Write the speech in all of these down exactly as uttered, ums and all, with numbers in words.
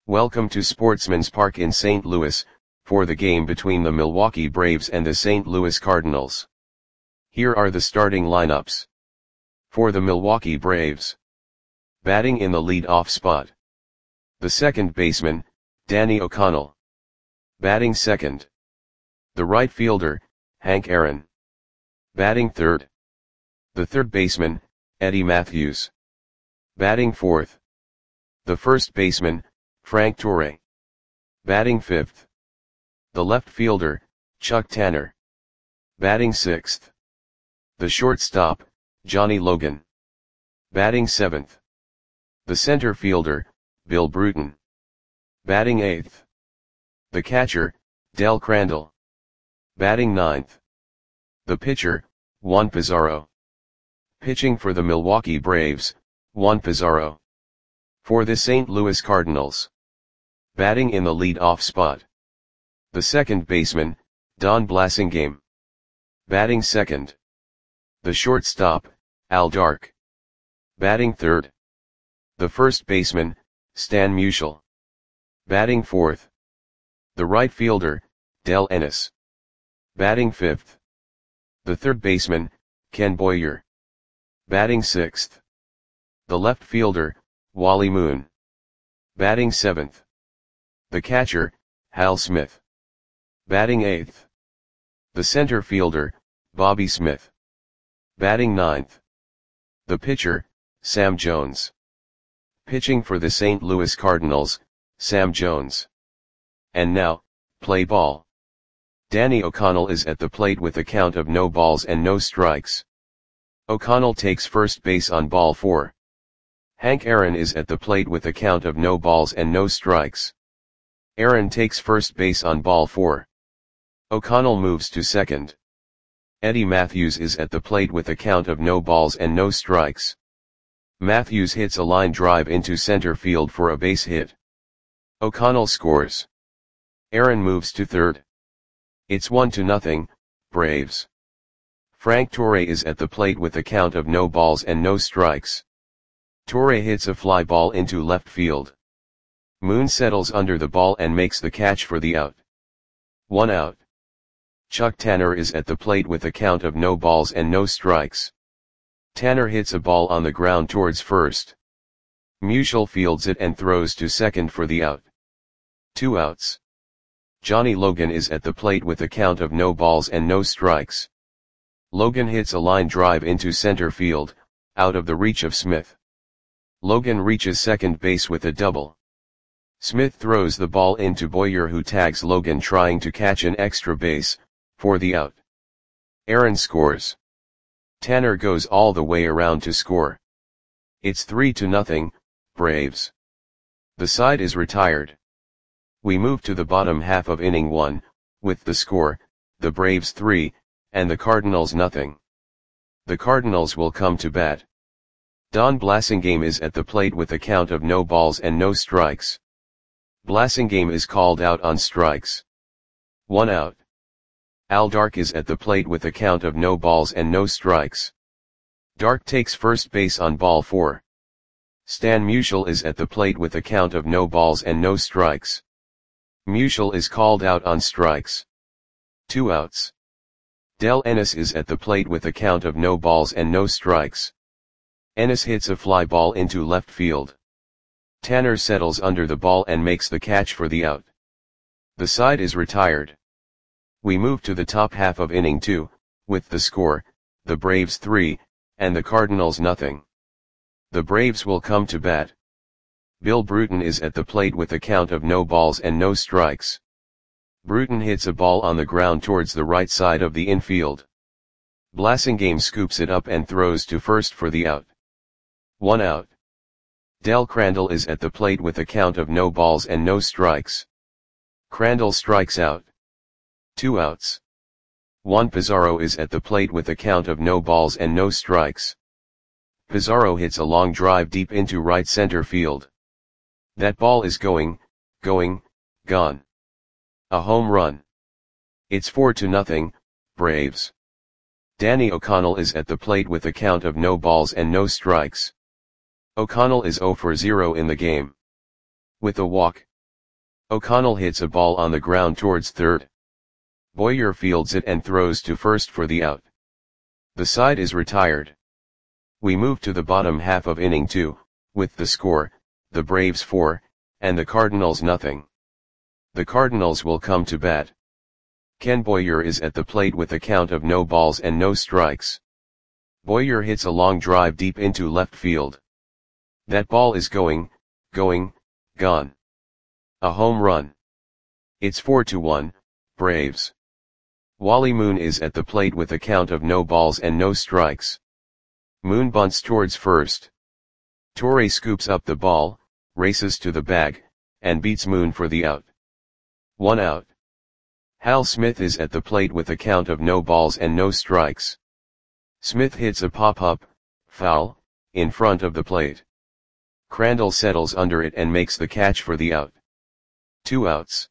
Welcome to Sportsman's Park in Saint Louis, for the game between the Milwaukee Braves and the Saint Louis Cardinals. Here are the starting lineups. For the Milwaukee Braves. Batting in the lead-off spot. The second baseman, Danny O'Connell. Batting second. The right fielder, Hank Aaron. Batting third. The third baseman, Eddie Mathews. Batting fourth. The first baseman, Frank Torre. Batting fifth. The left fielder, Chuck Tanner. Batting sixth. The shortstop, Johnny Logan. Batting seventh. The center fielder, Bill Bruton. Batting eighth. The catcher, Del Crandall. Batting ninth. The pitcher, Juan Pizarro. Pitching for the Milwaukee Braves, Juan Pizarro. For the Saint Louis Cardinals. Batting in the lead-off spot. The second baseman, Don Blasingame. Batting second. The shortstop, Al Dark. Batting third. The first baseman, Stan Musial. Batting fourth. The right fielder, Del Ennis. Batting fifth. The third baseman, Ken Boyer. Batting sixth. The left fielder, Wally Moon. Batting seventh. The catcher, Hal Smith. Batting eighth. The center fielder, Bobby Smith. Batting ninth. The pitcher, Sam Jones. Pitching for the Saint Louis Cardinals, Sam Jones. And now, play ball. Danny O'Connell is at the plate with a count of no balls and no strikes. O'Connell takes first base on ball four. Hank Aaron is at the plate with a count of no balls and no strikes. Aaron takes first base on ball four. O'Connell moves to second. Eddie Mathews is at the plate with a count of no balls and no strikes. Mathews hits a line drive into center field for a base hit. O'Connell scores. Aaron moves to third. It's one to nothing, Braves. Frank Torre is at the plate with a count of no balls and no strikes. Torre hits a fly ball into left field. Moon settles under the ball and makes the catch for the out. One out. Chuck Tanner is at the plate with a count of no balls and no strikes. Tanner hits a ball on the ground towards first. Musial fields it and throws to second for the out. Two outs. Johnny Logan is at the plate with a count of no balls and no strikes. Logan hits a line drive into center field, out of the reach of Smith. Logan reaches second base with a double. Smith throws the ball into Boyer, who tags Logan trying to catch an extra base, for the out. Aaron scores. Tanner goes all the way around to score. It's three to nothing, Braves. The side is retired. We move to the bottom half of inning one, with the score, the Braves three, and the Cardinals nothing. The Cardinals will come to bat. Don Blasingame is at the plate with a count of no balls and no strikes. Blasingame is called out on strikes. One out. Al Dark is at the plate with a count of no balls and no strikes. Dark takes first base on ball four. Stan Musial is at the plate with a count of no balls and no strikes. Musial is called out on strikes. Two outs. Del Ennis is at the plate with a count of no balls and no strikes. Ennis hits a fly ball into left field. Tanner settles under the ball and makes the catch for the out. The side is retired. We move to the top half of inning two, with the score, the Braves three, and the Cardinals nothing. The Braves will come to bat. Bill Bruton is at the plate with a count of no balls and no strikes. Bruton hits a ball on the ground towards the right side of the infield. Blasingame scoops it up and throws to first for the out. One out. Del Crandall is at the plate with a count of no balls and no strikes. Crandall strikes out. Two outs. Juan Pizarro is at the plate with a count of no balls and no strikes. Pizarro hits a long drive deep into right center field. That ball is going, going, gone. A home run. It's four to nothing, Braves. Danny O'Connell is at the plate with a count of no balls and no strikes. O'Connell is zero for zero in the game. With a walk, O'Connell hits a ball on the ground towards third. Boyer fields it and throws to first for the out. The side is retired. We move to the bottom half of inning two, with the score, the Braves four, and the Cardinals nothing. The Cardinals will come to bat. Ken Boyer is at the plate with a count of no balls and no strikes. Boyer hits a long drive deep into left field. That ball is going, going, gone. A home run. It's four to one, Braves. Wally Moon is at the plate with a count of no balls and no strikes. Moon bunts towards first. Torre scoops up the ball, races to the bag, and beats Moon for the out. One out. Hal Smith is at the plate with a count of no balls and no strikes. Smith hits a pop-up, foul, in front of the plate. Crandall settles under it and makes the catch for the out. Two outs.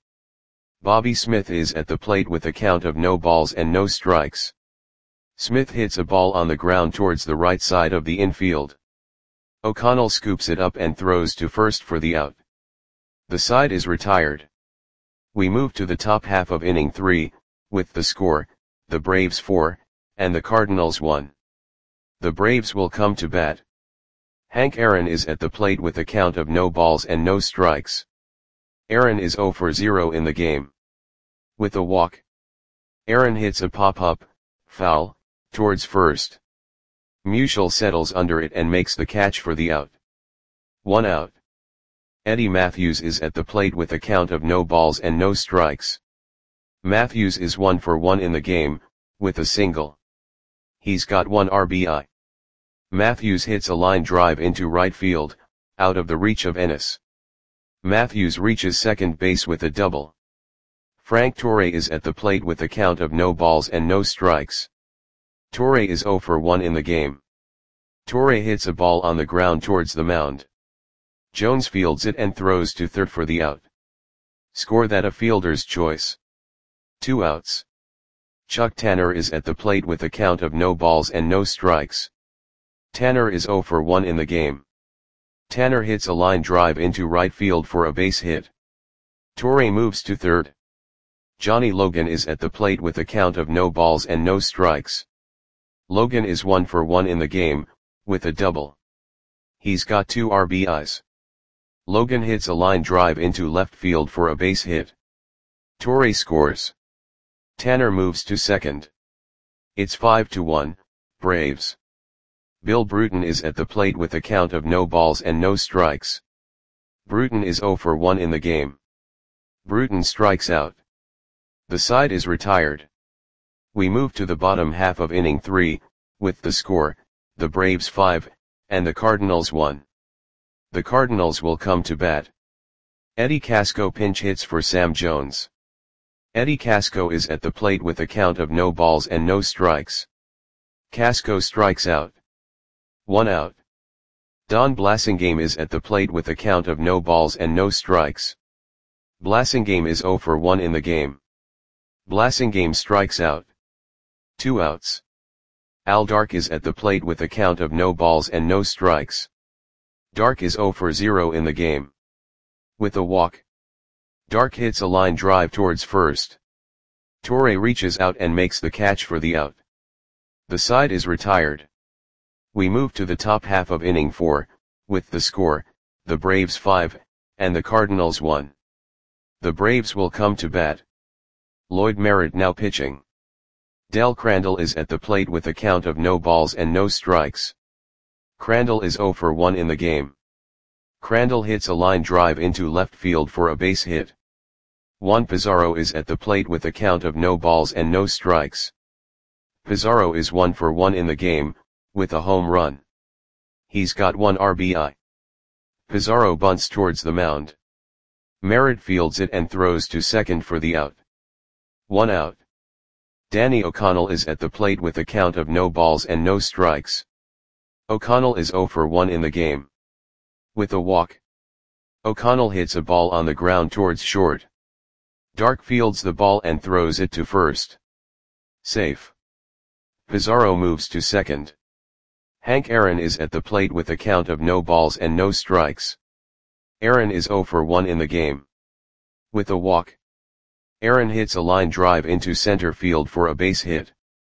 Bobby Smith is at the plate with a count of no balls and no strikes. Smith hits a ball on the ground towards the right side of the infield. O'Connell scoops it up and throws to first for the out. The side is retired. We move to the top half of inning three, with the score, the Braves four, and the Cardinals one. The Braves will come to bat. Hank Aaron is at the plate with a count of no balls and no strikes. Aaron is zero for zero in the game. With a walk. Aaron hits a pop-up, foul, towards first. Musial settles under it and makes the catch for the out. One out. Eddie Matthews is at the plate with a count of no balls and no strikes. Matthews is one for one in the game, with a single. He's got one R B I. Matthews hits a line drive into right field, out of the reach of Ennis. Matthews reaches second base with a double. Frank Torre is at the plate with a count of no balls and no strikes. Torre is zero for one in the game. Torre hits a ball on the ground towards the mound. Jones fields it and throws to third for the out. Score that a fielder's choice. Two outs. Chuck Tanner is at the plate with a count of no balls and no strikes. Tanner is zero for one in the game. Tanner hits a line drive into right field for a base hit. Torre moves to third. Johnny Logan is at the plate with a count of no balls and no strikes. Logan is one for one in the game, with a double. He's got two R B Is. Logan hits a line drive into left field for a base hit. Torre scores. Tanner moves to second. It's five to one, Braves. Bill Bruton is at the plate with a count of no balls and no strikes. Bruton is zero for one in the game. Bruton strikes out. The side is retired. We move to the bottom half of inning three, with the score, the Braves five, and the Cardinals one. The Cardinals will come to bat. Eddie Casco pinch hits for Sam Jones. Eddie Casco is at the plate with a count of no balls and no strikes. Casco strikes out. One out. Don Blasingame is at the plate with a count of no balls and no strikes. Blasingame is zero for one in the game. Blasingame strikes out. Two outs. Al Dark is at the plate with a count of no balls and no strikes. Dark is zero for zero in the game. With a walk. Dark hits a line drive towards first. Torre reaches out and makes the catch for the out. The side is retired. We move to the top half of inning four, with the score, the Braves five, and the Cardinals one. The Braves will come to bat. Lloyd Merritt now pitching. Del Crandall is at the plate with a count of no balls and no strikes. Crandall is zero for one in the game. Crandall hits a line drive into left field for a base hit. Juan Pizarro is at the plate with a count of no balls and no strikes. Pizarro is one for one in the game, with a home run. He's got one R B I. Pizarro bunts towards the mound. Merritt fields it and throws to second for the out. One out. Danny O'Connell is at the plate with a count of no balls and no strikes. O'Connell is zero for one in the game. With a walk. O'Connell hits a ball on the ground towards short. Dark fields the ball and throws it to first. Safe. Pizarro moves to second. Hank Aaron is at the plate with a count of no balls and no strikes. Aaron is zero for one in the game. With a walk, Aaron hits a line drive into center field for a base hit.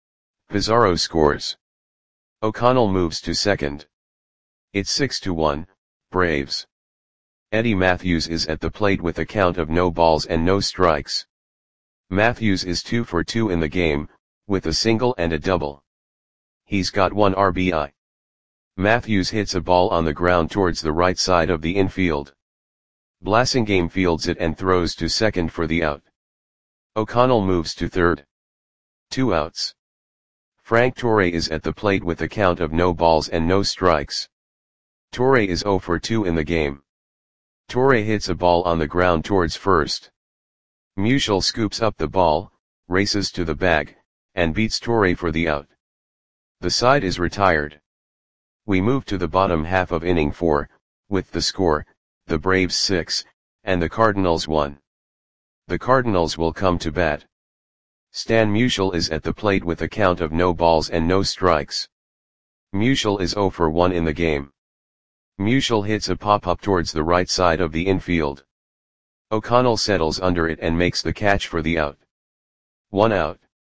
Pizarro scores. O'Connell moves to second. It's six to one, Braves. Eddie Matthews is at the plate with a count of no balls and no strikes. Matthews is two for two in the game, with a single and a double. He's got one R B I. Matthews hits a ball on the ground towards the right side of the infield. Blasingame fields it and throws to second for the out. O'Connell moves to third. Two outs. Frank Torre is at the plate with a count of no balls and no strikes. Torre is zero for two in the game. Torre hits a ball on the ground towards first. Musial scoops up the ball, races to the bag, and beats Torre for the out. The side is retired. We move to the bottom half of inning four, with the score, the Braves six, and the Cardinals one. The Cardinals will come to bat. Stan Musial is at the plate with a count of no balls and no strikes. Musial is zero for one in the game. Musial hits a pop-up towards the right side of the infield. O'Connell settles under it and makes the catch for the out. One out.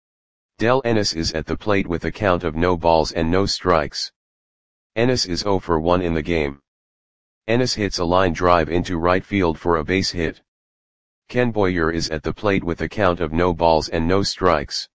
Del Ennis is at the plate with a count of no balls and no strikes. Ennis is zero for one in the game. Ennis hits a line drive into right field for a base hit. Ken Boyer is at the plate with a count of no balls and no strikes.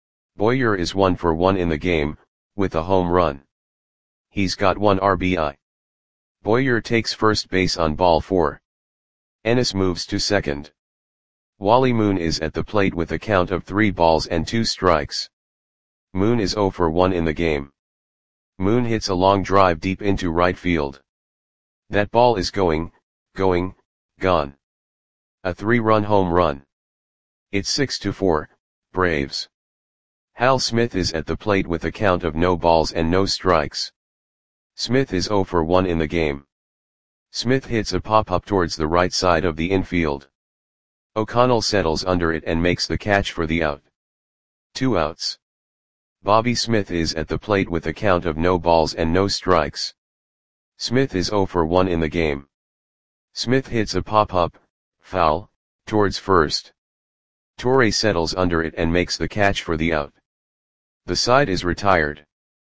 Boyer is one for one in the game, with a home run. He's got one R B I. Boyer takes first base on ball four. Ennis moves to second. Wally Moon is at the plate with a count of three balls and two strikes. Moon is zero for one in the game. Moon hits a long drive deep into right field. That ball is going, going, gone. A three-run home run. It's six to four, Braves. Hal Smith is at the plate with a count of no balls and no strikes. Smith is zero for one in the game. Smith hits a pop-up towards the right side of the infield. O'Connell settles under it and makes the catch for the out. Two outs. Bobby Smith is at the plate with a count of no balls and no strikes. Smith is zero for one in the game. Smith hits a pop-up, foul, towards first. Torre settles under it and makes the catch for the out. The side is retired.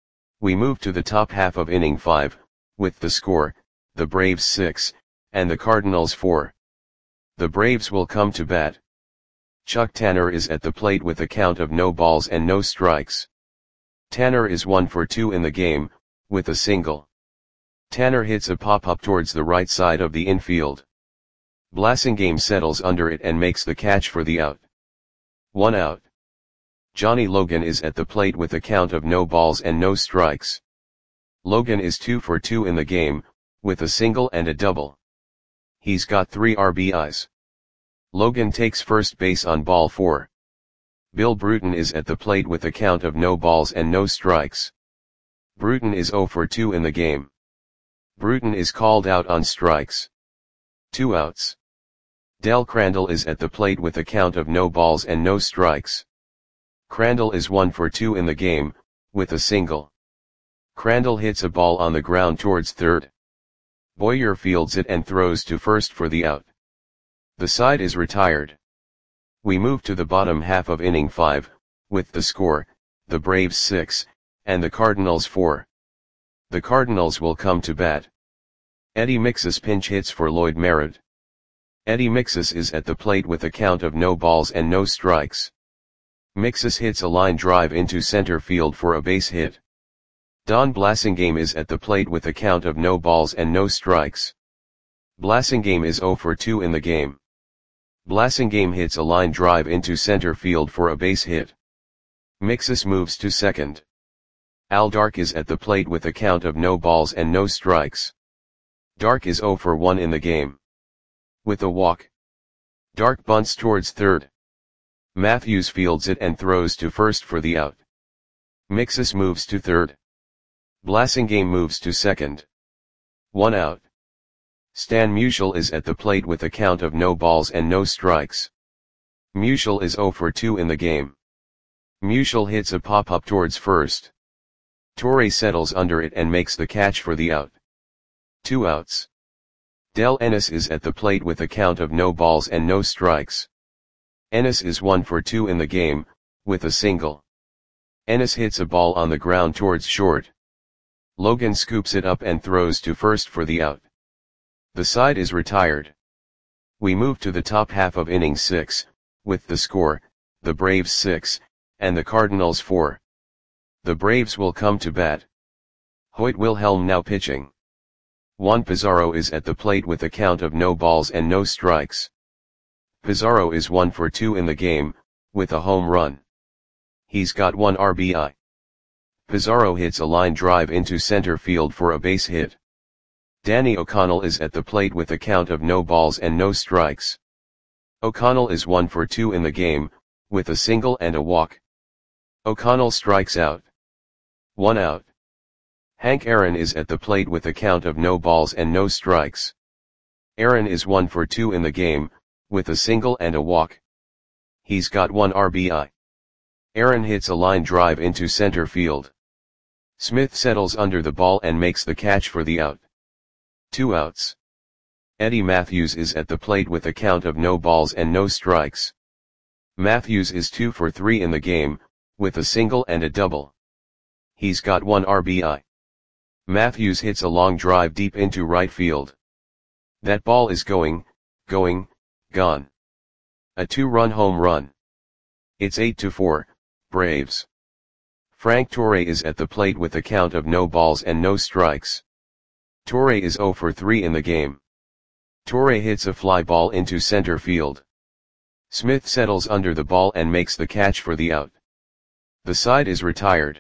We move to the top half of inning five, with the score, the Braves six, and the Cardinals four. The Braves will come to bat. Chuck Tanner is at the plate with a count of no balls and no strikes. Tanner is one for two in the game, with a single. Tanner hits a pop-up towards the right side of the infield. Blasingame settles under it and makes the catch for the out. One out. Johnny Logan is at the plate with a count of no balls and no strikes. Logan is two for two in the game, with a single and a double. He's got three R B Is. Logan takes first base on ball four. Bill Bruton is at the plate with a count of no balls and no strikes. Bruton is zero for two in the game. Bruton is called out on strikes. Two outs. Del Crandall is at the plate with a count of no balls and no strikes. Crandall is one for two in the game, with a single. Crandall hits a ball on the ground towards third. Boyer fields it and throws to first for the out. The side is retired. We move to the bottom half of inning five, with the score, the Braves six, and the Cardinals four. The Cardinals will come to bat. Eddie Mixus pinch hits for Lloyd Merritt. Eddie Mixus is at the plate with a count of no balls and no strikes. Mixus hits a line drive into center field for a base hit. Don Blasingame is at the plate with a count of no balls and no strikes. Blasingame is zero for two in the game. Blasingame hits a line drive into center field for a base hit. Mixus moves to second. Al Dark is at the plate with a count of no balls and no strikes. Dark is zero for one in the game. With a walk, Dark bunts towards third. Matthews fields it and throws to first for the out. Mixus moves to third. Blasingame moves to second. One out. Stan Musial is at the plate with a count of no balls and no strikes. Musial is zero for two in the game. Musial hits a pop-up towards first. Torre settles under it and makes the catch for the out. Two outs. Del Ennis is at the plate with a count of no balls and no strikes. Ennis is one for two in the game, with a single. Ennis hits a ball on the ground towards short. Logan scoops it up and throws to first for the out. The side is retired. We move to the top half of inning six, with the score, the Braves six, and the Cardinals four. The Braves will come to bat. Hoyt Wilhelm now pitching. Juan Pizarro is at the plate with a count of no balls and no strikes. Pizarro is one for two in the game, with a home run. He's got one R B I. Pizarro hits a line drive into center field for a base hit. Danny O'Connell is at the plate with a count of no balls and no strikes. O'Connell is one for two in the game, with a single and a walk. O'Connell strikes out. One out. Hank Aaron is at the plate with a count of no balls and no strikes. Aaron is one for two in the game, with a single and a walk. He's got one R B I. Aaron hits a line drive into center field. Smith settles under the ball and makes the catch for the out. Two outs. Eddie Matthews is at the plate with a count of no balls and no strikes. Matthews is two for three in the game, with a single and a double. He's got one R B I. Matthews hits a long drive deep into right field. That ball is going, going, gone. A two-run home run. It's eight to four, Braves. Frank Torre is at the plate with a count of no balls and no strikes. Torre is zero for three in the game. Torre hits a fly ball into center field. Smith settles under the ball and makes the catch for the out. The side is retired.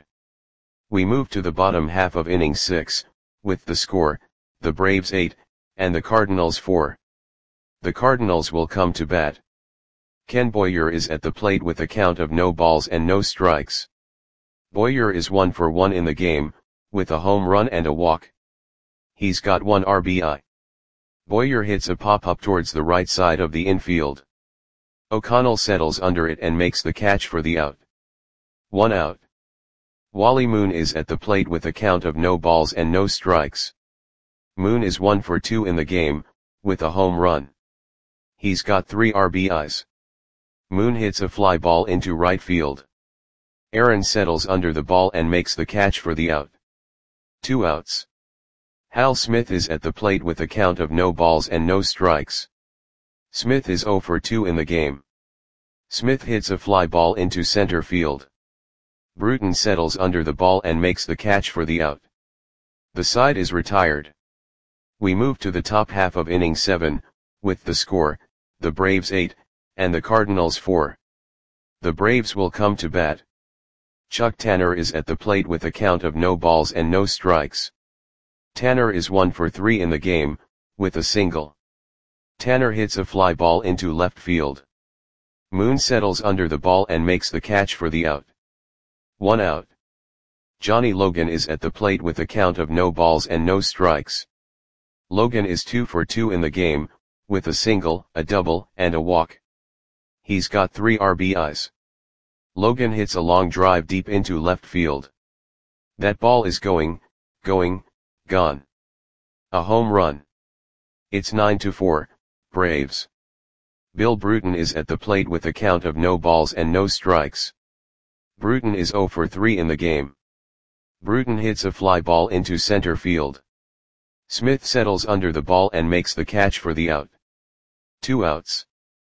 We move to the bottom half of inning six, with the score, the Braves eight, and the Cardinals four. The Cardinals will come to bat. Ken Boyer is at the plate with a count of no balls and no strikes. Boyer is one for one in the game, with a home run and a walk. He's got one R B I. Boyer hits a pop-up towards the right side of the infield. O'Connell settles under it and makes the catch for the out. One out. Wally Moon is at the plate with a count of no balls and no strikes. Moon is one for two in the game, with a home run. He's got three R B Is. Moon hits a fly ball into right field. Aaron settles under the ball and makes the catch for the out. Two outs. Hal Smith is at the plate with a count of no balls and no strikes. Smith is zero for two in the game. Smith hits a fly ball into center field. Bruton settles under the ball and makes the catch for the out. The side is retired. We move to the top half of inning seven, with the score, the Braves eight, and the Cardinals four. The Braves will come to bat. Chuck Tanner is at the plate with a count of no balls and no strikes. Tanner is one for three in the game, with a single. Tanner hits a fly ball into left field. Moon settles under the ball and makes the catch for the out. One out. Johnny Logan is at the plate with a count of no balls and no strikes. Logan is two for two in the game, with a single, a double, and a walk. He's got three R B Is. Logan hits a long drive deep into left field. That ball is going, going, gone. A home run. It's nine to four, Braves. Bill Bruton is at the plate with a count of no balls and no strikes. Bruton is zero for three in the game. Bruton hits a fly ball into center field. Smith settles under the ball and makes the catch for the out. Two outs.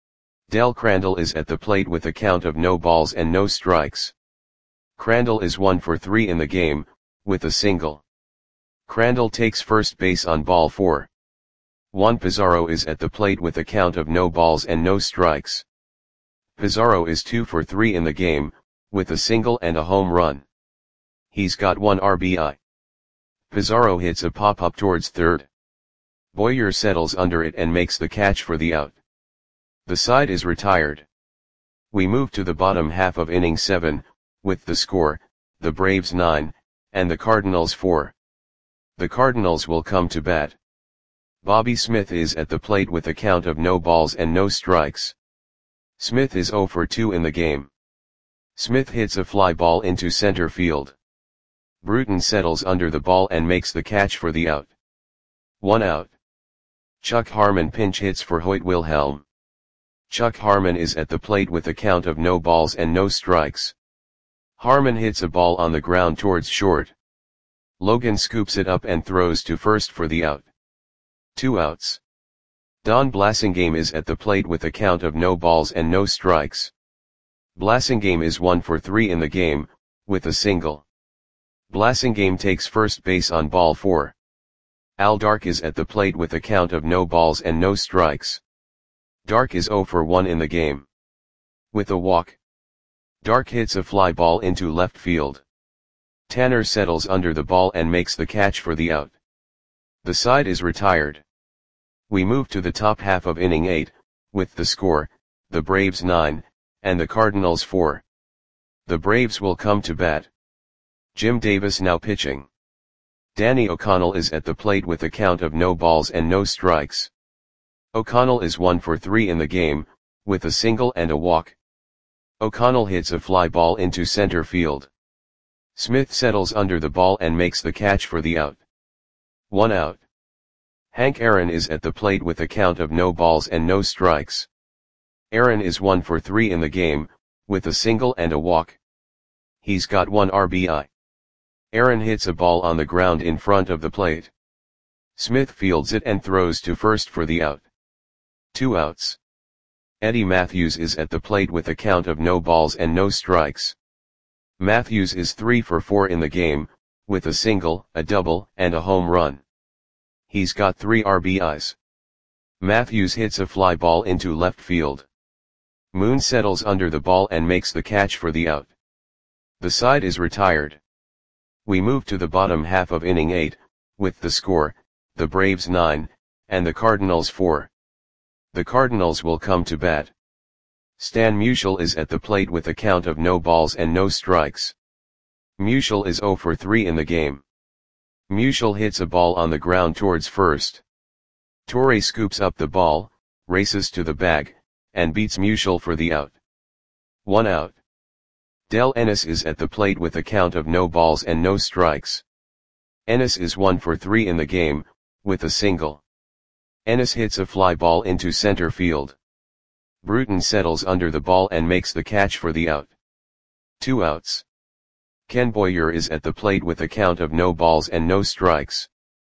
Del Crandall is at the plate with a count of no balls and no strikes. Crandall is one for three in the game, with a single. Crandall takes first base on ball four. Juan Pizarro is at the plate with a count of no balls and no strikes. Pizarro is two for three in the game, with a single and a home run. He's got one R B I. Pizarro hits a pop-up towards third. Boyer settles under it and makes the catch for the out. The side is retired. We move to the bottom half of inning seven, with the score, the Braves nine, and the Cardinals four. The Cardinals will come to bat. Bobby Smith is at the plate with a count of no balls and no strikes. Smith is zero for two in the game. Smith hits a fly ball into center field. Bruton settles under the ball and makes the catch for the out. One out. Chuck Harmon pinch hits for Hoyt Wilhelm. Chuck Harmon is at the plate with a count of no balls and no strikes. Harmon hits a ball on the ground towards short. Logan scoops it up and throws to first for the out. Two outs. Don Blasingame is at the plate with a count of no balls and no strikes. Blasingame is one for three in the game, with a single. Blasingame takes first base on ball four. Al Dark is at the plate with a count of no balls and no strikes. Dark is zero for one in the game. With a walk. Dark hits a fly ball into left field. Tanner settles under the ball and makes the catch for the out. The side is retired. We move to the top half of inning eight, with the score, the Braves nine, and the Cardinals four. The Braves will come to bat. Jim Davis now pitching. Danny O'Connell is at the plate with a count of no balls and no strikes. O'Connell is one for three in the game, with a single and a walk. O'Connell hits a fly ball into center field. Smith settles under the ball and makes the catch for the out. One out. Hank Aaron is at the plate with a count of no balls and no strikes. Aaron is one for three in the game, with a single and a walk. He's got one R B I. Aaron hits a ball on the ground in front of the plate. Smith fields it and throws to first for the out. Two outs. Eddie Matthews is at the plate with a count of no balls and no strikes. Matthews is three for four in the game, with a single, a double, and a home run. He's got three R B Is. Matthews hits a fly ball into left field. Moon settles under the ball and makes the catch for the out. The side is retired. We move to the bottom half of inning eight, with the score, the Braves nine, and the Cardinals four. The Cardinals will come to bat. Stan Musial is at the plate with a count of no balls and no strikes. Musial is zero for three in the game. Musial hits a ball on the ground towards first. Torre scoops up the ball, races to the bag, and beats Musial for the out. One out. Del Ennis is at the plate with a count of no balls and no strikes. Ennis is one for three in the game, with a single. Ennis hits a fly ball into center field. Bruton settles under the ball and makes the catch for the out. Two outs. Ken Boyer is at the plate with a count of no balls and no strikes.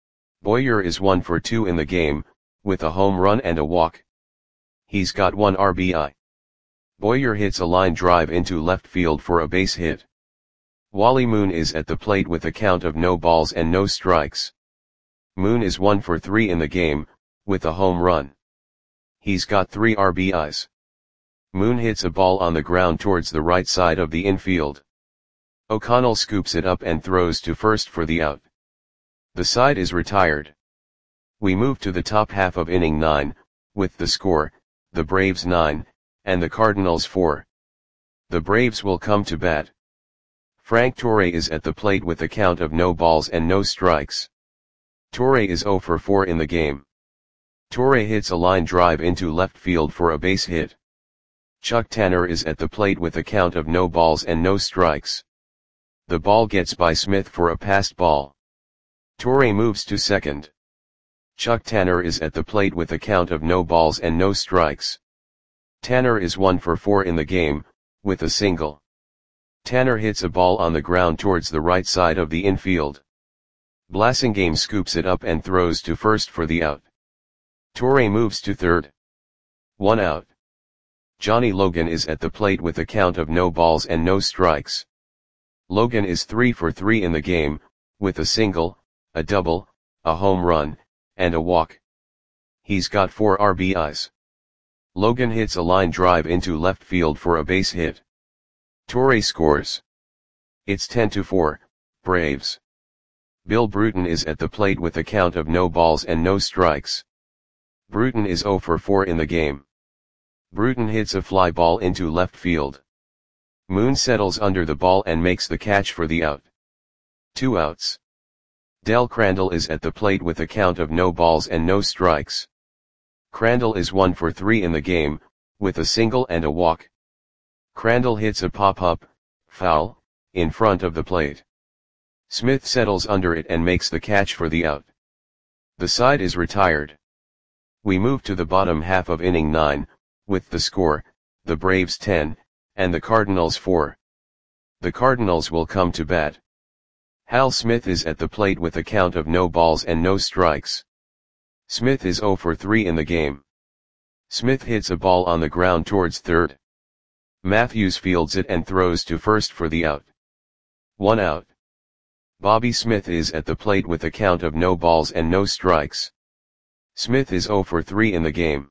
Boyer is one for two in the game, with a home run and a walk. He's got one R B I. Boyer hits a line drive into left field for a base hit. Wally Moon is at the plate with a count of no balls and no strikes. Moon is one for three in the game, with a home run. He's got three R B Is. Moon hits a ball on the ground towards the right side of the infield. O'Connell scoops it up and throws to first for the out. The side is retired. We move to the top half of inning nine, with the score, the Braves nine, and the Cardinals four. The Braves will come to bat. Frank Torre is at the plate with a count of no balls and no strikes. Torre is zero for four in the game. Torre hits a line drive into left field for a base hit. Chuck Tanner is at the plate with a count of no balls and no strikes. The ball gets by Smith for a passed ball. Torre moves to second. Chuck Tanner is at the plate with a count of no balls and no strikes. Tanner is one for four in the game, with a single. Tanner hits a ball on the ground towards the right side of the infield. Blasingame scoops it up and throws to first for the out. Torre moves to third. One out. Johnny Logan is at the plate with a count of no balls and no strikes. Logan is three for three in the game, with a single, a double, a home run, and a walk. He's got four R B Is. Logan hits a line drive into left field for a base hit. Torre scores. It's ten to four, Braves. Bill Bruton is at the plate with a count of no balls and no strikes. Bruton is zero for four in the game. Bruton hits a fly ball into left field. Moon settles under the ball and makes the catch for the out. Two outs. Del Crandall is at the plate with a count of no balls and no strikes. Crandall is one for three in the game, with a single and a walk. Crandall hits a pop-up, foul, in front of the plate. Smith settles under it and makes the catch for the out. The side is retired. We move to the bottom half of inning nine, with the score, the Braves ten, and the Cardinals four. The Cardinals will come to bat. Hal Smith is at the plate with a count of no balls and no strikes. Smith is oh for three in the game. Smith hits a ball on the ground towards third. Matthews fields it and throws to first for the out. One out. Bobby Smith is at the plate with a count of no balls and no strikes. Smith is oh for three in the game.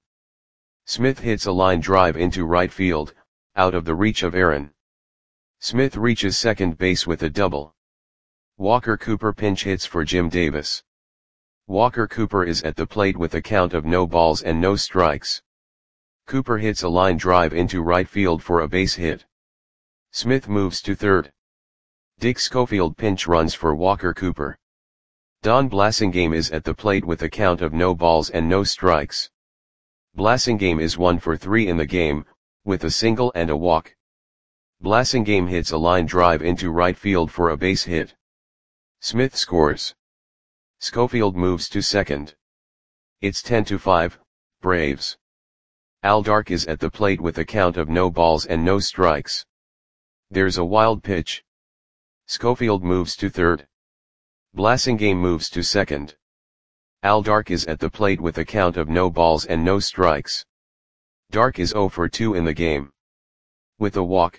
Smith hits a line drive into right field, out of the reach of Aaron. Smith reaches second base with a double. Walker Cooper pinch hits for Jim Davis. Walker Cooper is at the plate with a count of no balls and no strikes. Cooper hits a line drive into right field for a base hit. Smith moves to third. Dick Schofield pinch runs for Walker Cooper. Don Blasingame is at the plate with a count of no balls and no strikes. Blasingame is one for three in the game, with a single and a walk. Blasingame hits a line drive into right field for a base hit. Smith scores. Schofield moves to second. It's ten to five, Braves. Al Dark is at the plate with a count of no balls and no strikes. There's a wild pitch. Schofield moves to third. Blasingame moves to second. Al Dark is at the plate with a count of no balls and no strikes. Dark is oh for two in the game. With a walk.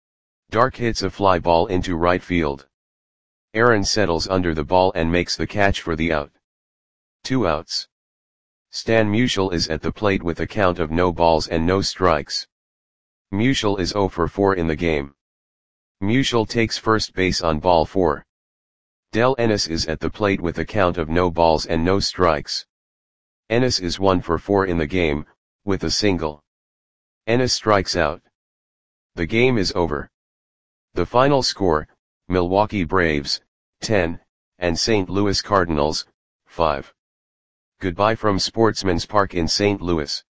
Dark hits a fly ball into right field. Aaron settles under the ball and makes the catch for the out. Two outs. Stan Musial is at the plate with a count of no balls and no strikes. Musial is oh for four in the game. Musial takes first base on ball four. Del Ennis is at the plate with a count of no balls and no strikes. Ennis is one for four in the game, with a single. Ennis strikes out. The game is over. The final score, Milwaukee Braves, ten, and Saint Louis Cardinals, five. Goodbye from Sportsman's Park in Saint Louis.